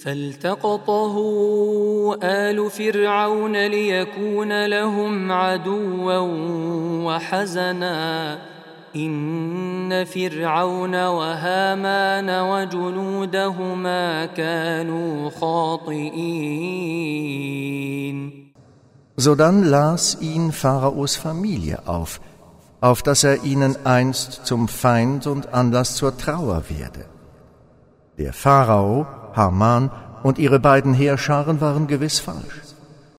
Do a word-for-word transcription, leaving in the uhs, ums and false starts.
فالتقطه آل فرعون ليكون لهم عدوا وحزنا إن فرعون وهامان وجنودهما كانوا خاطئين. Sodann las ihn Pharaos Familie auf, auf dass er ihnen einst zum Feind und Anlass zur Trauer werde. Der Pharao, Haman und ihre beiden Heerscharen waren gewiss falsch.